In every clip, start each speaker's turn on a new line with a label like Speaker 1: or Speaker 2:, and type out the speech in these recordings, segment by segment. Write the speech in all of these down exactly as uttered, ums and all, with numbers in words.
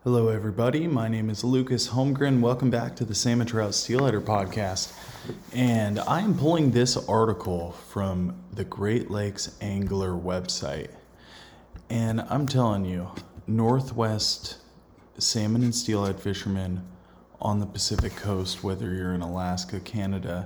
Speaker 1: Hello, everybody. My name is Lucas Holmgren. Welcome back to the Salmon Trout Steelheader podcast. And I am pulling this article from the Great Lakes Angler website. And I'm telling you, Northwest salmon and steelhead fishermen on the Pacific coast, whether you're in Alaska, Canada,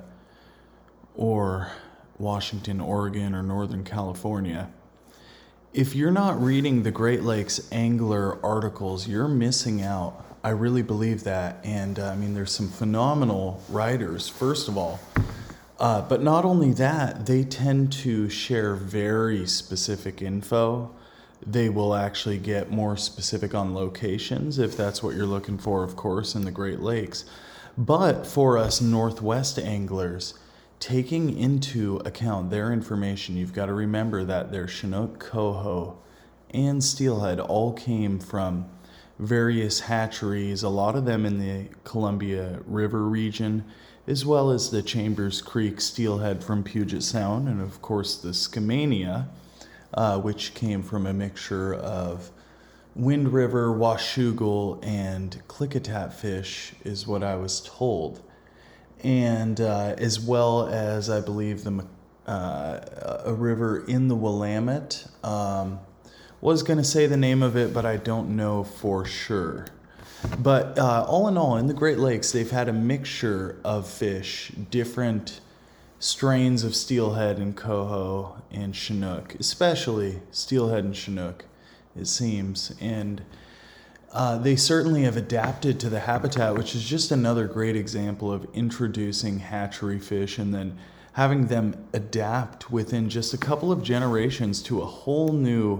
Speaker 1: or Washington, Oregon, or Northern California, if you're not reading the Great Lakes Angler articles, you're missing out. I really believe that. And uh, I mean, there's some phenomenal writers, first of all. Uh, but not only that, they tend to share very specific info. They will actually get more specific on locations, if that's what you're looking for, of course, in the Great Lakes. But for us Northwest anglers, taking into account their information, you've got to remember that their Chinook, coho, and steelhead all came from various hatcheries, a lot of them in the Columbia River region, as well as the Chambers Creek steelhead from Puget Sound, and of course the Skamania, uh, which came from a mixture of Wind River, Washougal, and Klickitat fish, is what I was told. And uh, as well as, I believe, the uh, a river in the Willamette. Um, was going to say the name of it, but I don't know for sure. But uh, all in all, in the Great Lakes, they've had a mixture of fish, different strains of steelhead and coho and Chinook, especially steelhead and Chinook, it seems. And Uh, they certainly have adapted to the habitat, which is just another great example of introducing hatchery fish and then having them adapt within just a couple of generations to a whole new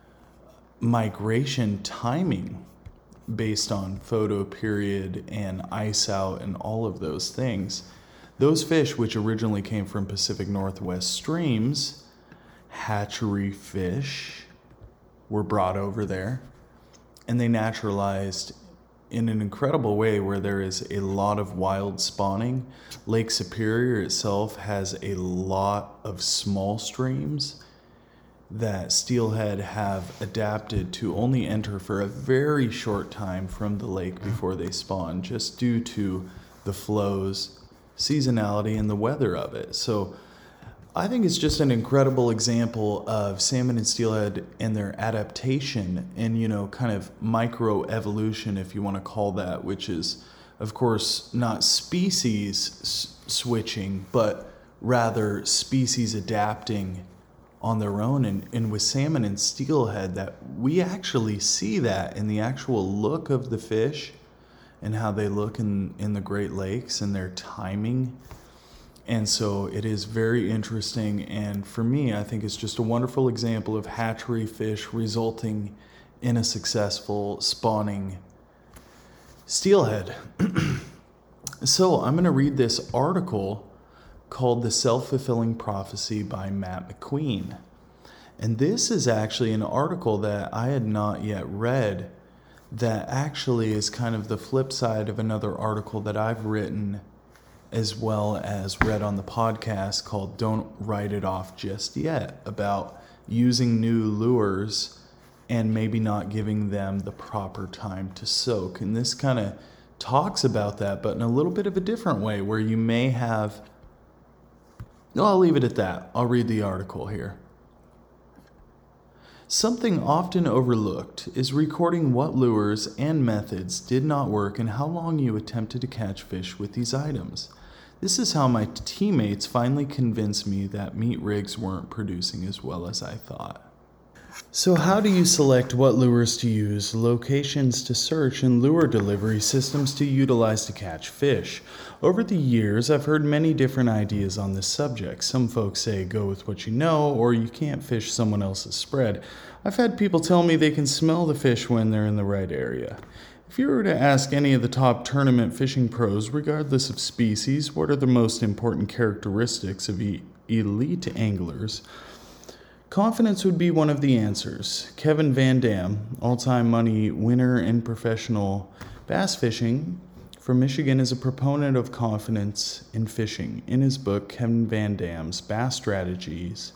Speaker 1: migration timing based on photo period and ice out and all of those things. Those fish, which originally came from Pacific Northwest streams, hatchery fish, were brought over there. And they naturalized in an incredible way where there is a lot of wild spawning. Lake Superior itself has a lot of small streams that steelhead have adapted to only enter for a very short time from the lake before they spawn, just due to the flows, seasonality, and the weather of it. So I think it's just an incredible example of salmon and steelhead and their adaptation and, you know, kind of microevolution, if you want to call that, which is, of course, not species s- switching, but rather species adapting on their own. And, and with salmon and steelhead, that we actually see that in the actual look of the fish and how they look in, in the Great Lakes and their timing. And so it is very interesting, and for me, I think it's just a wonderful example of hatchery fish resulting in a successful spawning steelhead. So I'm going to read this article called The Self-Fulfilling Prophecy by Matt McQueen. And this is actually an article that I had not yet read that actually is kind of the flip side of another article that I've written as well as read on the podcast called Don't Write It Off Just Yet, about using new lures and maybe not giving them the proper time to soak. And this kind of talks about that, but in a little bit of a different way, where you may have... No, I'll leave it at that. I'll read the article here. Something often overlooked is recording what lures and methods did not work and how long you attempted to catch fish with these items. This is how my teammates finally convinced me that meat rigs weren't producing as well as I thought. So how do you select what lures to use, locations to search, and lure delivery systems to utilize to catch fish? Over the years, I've heard many different ideas on this subject. Some folks say go with what you know, or you can't fish someone else's spread. I've had people tell me they can smell the fish when they're in the right area. If you were to ask any of the top tournament fishing pros, regardless of species, what are the most important characteristics of e- elite anglers, confidence would be one of the answers. Kevin Van Dam, all-time money winner in professional bass fishing from Michigan, is a proponent of confidence in fishing. In his book, Kevin Van Dam's Bass Strategies,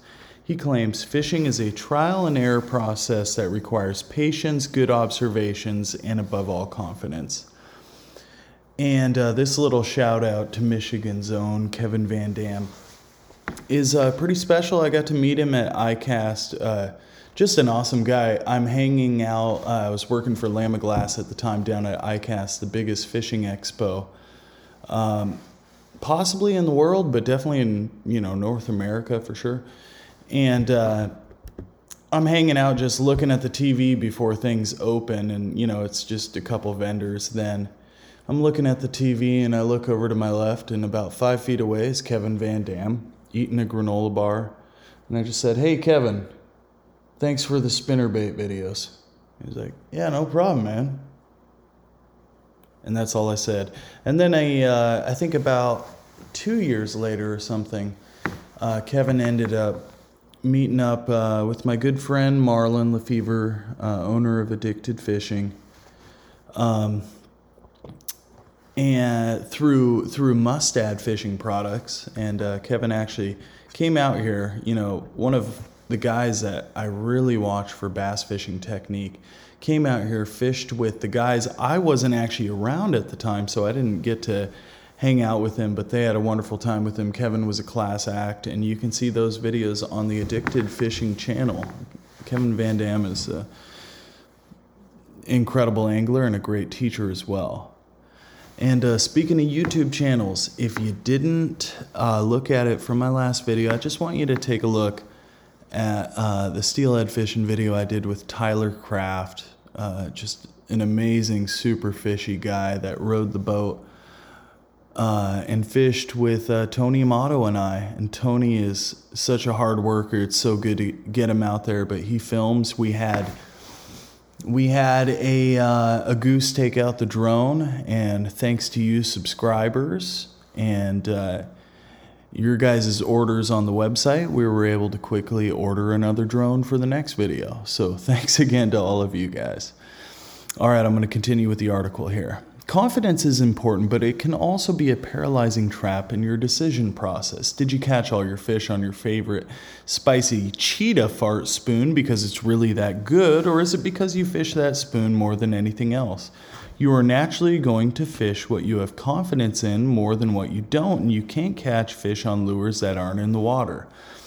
Speaker 1: He claims fishing is a trial and error process that requires patience, good observations, and above all, confidence. And uh, this little shout out to Michigan's own Kevin Van Dam is uh, pretty special. I got to meet him at ICAST. Uh, just an awesome guy. I'm hanging out. Uh, I was working for Lamb of Glass at the time down at ICAST, the biggest fishing expo, um, possibly in the world, but definitely in, you know, North America for sure. And uh, I'm hanging out just looking at the T V before things open. And, you know, it's just a couple vendors. Then I'm looking at the T V and I look over to my left, and about five feet away is Kevin Van Dam eating a granola bar. And I just said, "Hey, Kevin, thanks for the spinnerbait videos." He was like, "Yeah, no problem, man." And that's all I said. And then I, uh, I think about two years later or something, uh, Kevin ended up meeting up uh, with my good friend Marlon Lefevre, uh, owner of Addicted Fishing, um, and through through Mustad Fishing Products. And uh, Kevin actually came out here. You know, one of the guys that I really watch for bass fishing technique came out here, fished with the guys. I wasn't actually around at the time, so I didn't get to hang out with him, but they had a wonderful time with him. Kevin was a class act, and you can see those videos on the Addicted Fishing channel. Kevin Van Dam is an incredible angler and a great teacher as well. And uh, speaking of YouTube channels, if you didn't uh, look at it from my last video, I just want you to take a look at uh, the steelhead fishing video I did with Tyler Craft. Uh, just an amazing, super fishy guy that rode the boat Uh, and fished with uh, Tony Amato and I. And Tony is such a hard worker. It's so good to get him out there, but he films. We had we had a uh, a goose take out the drone, and thanks to you subscribers and uh, your guys' orders on the website, we were able to quickly order another drone for the next video. So thanks again to all of you guys. All right, I'm going to continue with the article here. Confidence is important, but it can also be a paralyzing trap in your decision process. Did you catch all your fish on your favorite spicy cheetah fart spoon because it's really that good, or is it because you fish that spoon more than anything else? You are naturally going to fish what you have confidence in more than what you don't, and you can't catch fish on lures that aren't in the water.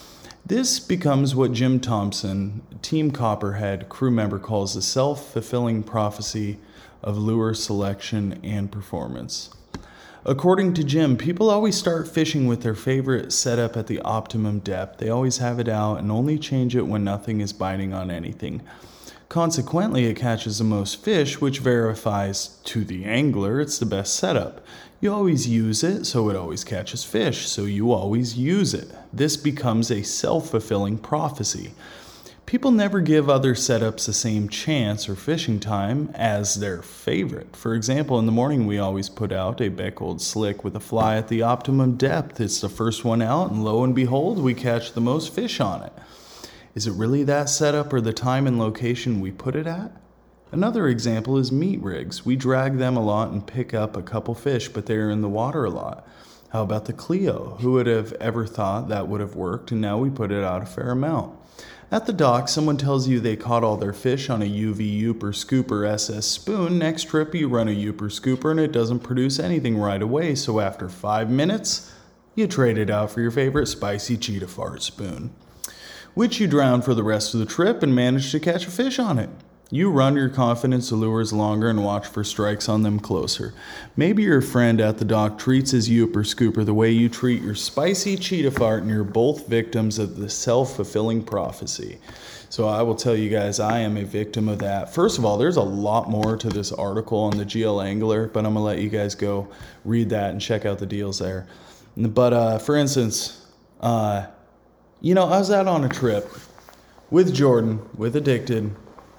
Speaker 1: This becomes what Jim Thompson, Team Copperhead crew member, calls the self-fulfilling prophecy of lure selection and performance. According to Jim, people always start fishing with their favorite setup at the optimum depth. They always have it out and only change it when nothing is biting on anything. Consequently, it catches the most fish, which verifies to the angler it's the best setup. You always use it, so it always catches fish, so you always use it. This becomes a self-fulfilling prophecy. People never give other setups the same chance or fishing time as their favorite. For example, in the morning we always put out a Beckold Slick with a fly at the optimum depth. It's the first one out, and lo and behold, we catch the most fish on it. Is it really that setup or the time and location we put it at? Another example is meat rigs. We drag them a lot and pick up a couple fish, but they're in the water a lot. How about the Clio? Who would have ever thought that would have worked, and now we put it out a fair amount. At the dock, someone tells you they caught all their fish on a U V Youper Scooper S S spoon. Next trip, you run a Youper Scooper and it doesn't produce anything right away, so after five minutes, you trade it out for your favorite spicy cheetah fart spoon, which you drown for the rest of the trip and manage to catch a fish on it. You run your confidence lures longer and watch for strikes on them closer. Maybe your friend at the dock treats his Youper Scooper the way you treat your spicy cheetah fart, and you're both victims of the self-fulfilling prophecy. So I will tell you guys, I am a victim of that. First of all, there's a lot more to this article on the G L Angler, but I'm going to let you guys go read that and check out the deals there. But uh, for instance, uh, you know, I was out on a trip with Jordan, with Addicted.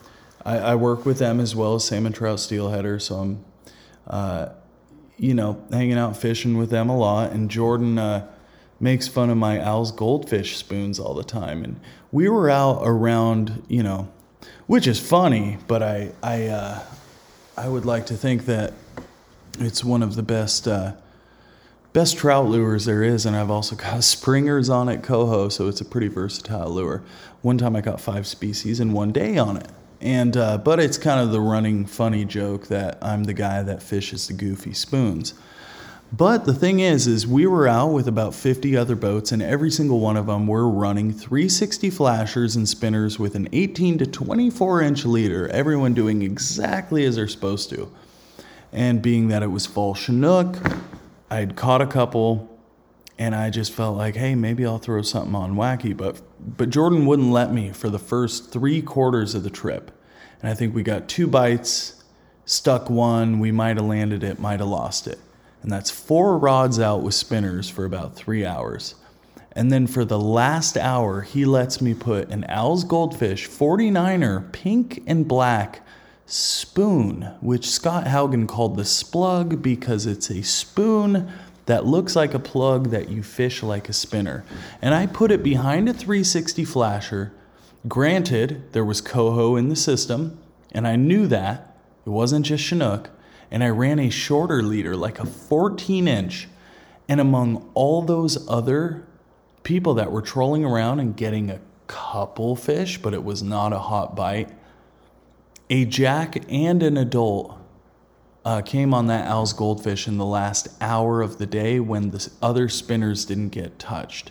Speaker 1: I, I work with them as well as Salmon Trout Steelheader, so I'm, uh, you know, hanging out fishing with them a lot. And Jordan uh, makes fun of my Al's Goldfish spoons all the time. And we were out around, you know, which is funny, but I I uh, I would like to think that it's one of the best uh, best trout lures there is, and I've also got springers on it, coho, so it's a pretty versatile lure. One time I caught five species in one day on it. And uh, but it's kind of the running funny joke that I'm the guy that fishes the goofy spoons. But the thing is, is we were out with about fifty other boats, and every single one of them were running three sixty flashers and spinners with an eighteen to twenty-four inch leader, everyone doing exactly as they're supposed to. And being that it was fall Chinook, I'd caught a couple, and I just felt like, hey, maybe I'll throw something on wacky. But but Jordan wouldn't let me for the first three quarters of the trip. And I think we got two bites, stuck one, we might have landed it, might have lost it. And that's four rods out with spinners for about three hours. And then for the last hour, he lets me put an Al's Goldfish forty-niner, pink and black spoon, which Scott Haugen called the Splug because it's a spoon that looks like a plug that you fish like a spinner. And I put it behind a three sixty flasher. Granted, there was coho in the system, and I knew that. It wasn't just Chinook. And I ran a shorter leader, like a fourteen inch. And among all those other people that were trolling around and getting a couple fish, but it was not a hot bite, a jack and an adult uh, came on that Al's Goldfish in the last hour of the day when the other spinners didn't get touched.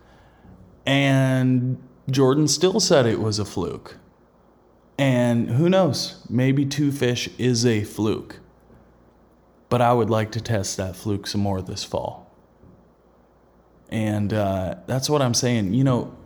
Speaker 1: And Jordan still said it was a fluke. And who knows, maybe two fish is a fluke. But I would like to test that fluke some more this fall. And uh, that's what I'm saying. You know,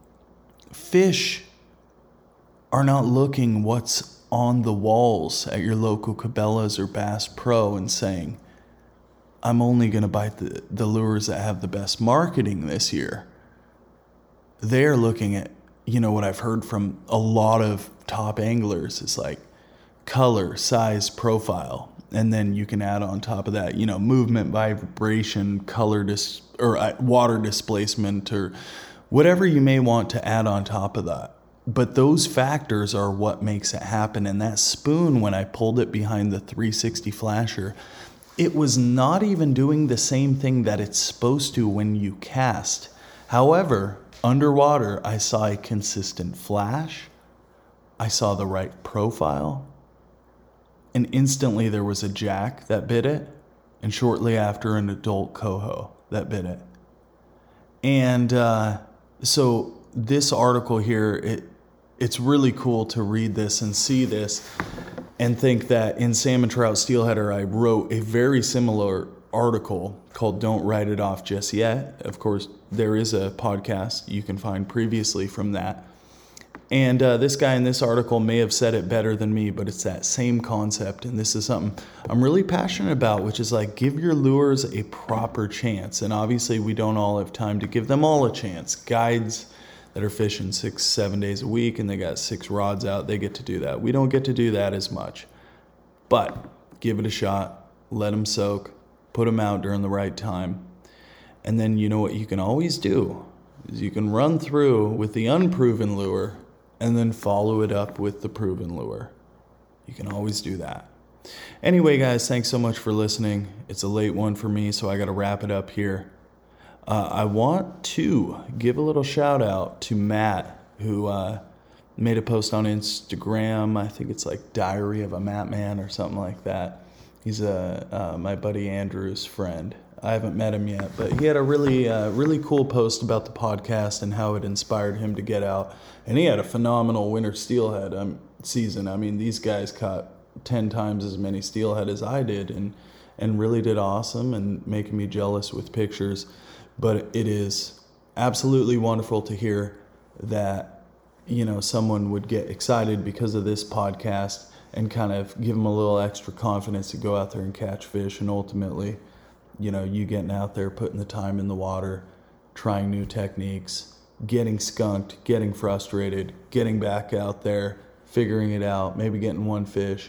Speaker 1: fish are not looking what's on the walls at your local Cabela's or Bass Pro and saying, I'm only going to bite the, the lures that have the best marketing this year. They're looking at, you know, what I've heard from a lot of top anglers is like color, size, profile. And then you can add on top of that, you know, movement, vibration, color, dis- or uh, water displacement, or whatever you may want to add on top of that. But those factors are what makes it happen. And that spoon, when I pulled it behind the three sixty flasher, it was not even doing the same thing that it's supposed to when you cast. However, underwater, I saw a consistent flash. I saw the right profile. And instantly there was a jack that bit it, and shortly after an adult coho that bit it. And uh, so this article here, it it's really cool to read this and see this and think that in Salmon Trout Steelheader, I wrote a very similar article called Don't Write It Off Just Yet. Of course, there is a podcast you can find previously from that. And uh, this guy in this article may have said it better than me, but it's that same concept. And this is something I'm really passionate about, which is like, give your lures a proper chance. And obviously we don't all have time to give them all a chance. Guides that are fishing six, seven days a week and they got six rods out, they get to do that. We don't get to do that as much. But give it a shot, let them soak, put them out during the right time. And then you know what you can always do is you can run through with the unproven lure and then follow it up with the proven lure. You can always do that. Anyway, guys, thanks so much for listening. It's a late one for me, so I got to wrap it up here. Uh, I want to give a little shout out to Matt, who uh, made a post on Instagram. I think it's like Diary of a Matt Man or something like that. He's a, uh, my buddy Andrew's friend. I haven't met him yet, but he had a really, uh, really cool post about the podcast and how it inspired him to get out. And he had a phenomenal winter steelhead um, season. I mean, these guys caught ten times as many steelhead as I did, and and really did awesome and making me jealous with pictures. But it is absolutely wonderful to hear that, you know, someone would get excited because of this podcast and kind of give them a little extra confidence to go out there and catch fish, and ultimately, you know, you getting out there, putting the time in the water, trying new techniques, getting skunked, getting frustrated, getting back out there, figuring it out, maybe getting one fish,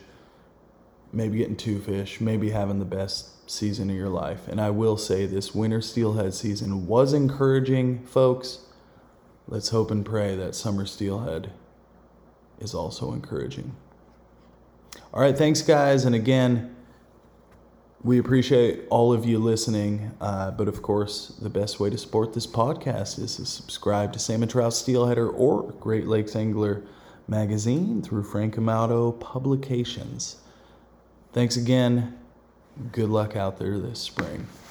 Speaker 1: maybe getting two fish, maybe having the best season of your life. And I will say this winter steelhead season was encouraging, folks. Let's hope and pray that summer steelhead is also encouraging. All right, thanks, guys. And again, We appreciate all of you listening, uh, but of course, the best way to support this podcast is to subscribe to Salmon Trout Steelheader or Great Lakes Angler Magazine through Frank Amato Publications. Thanks again. Good luck out there this spring.